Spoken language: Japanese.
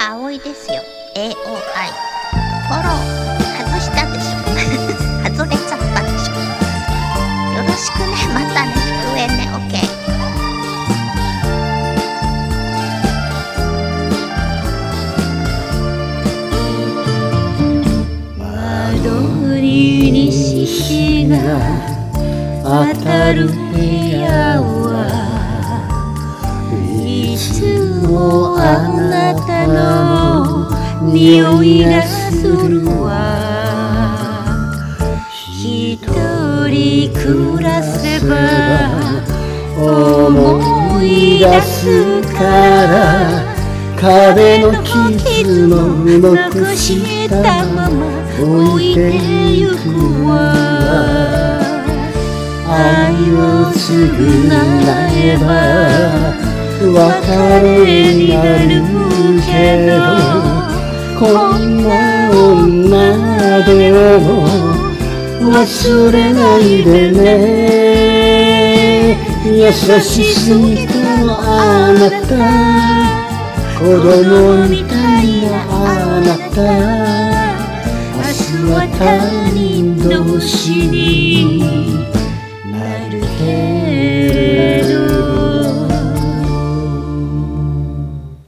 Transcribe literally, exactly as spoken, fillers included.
葵ですよ。 エーオーアイ フォロー外したでしょ外れちゃったでしょ。よろしくね。またね、復縁ね。 OK。 窓に虹が当たる部屋はいつもあなたの匂いがするわ。一人暮らせば思い出すから壁の傷も残したまま置いてゆくわ。愛を償えば別れになるけど、こんな女でも忘れないでね。優しすぎたのあなた、子供みたいなあなた、明日は他人同士に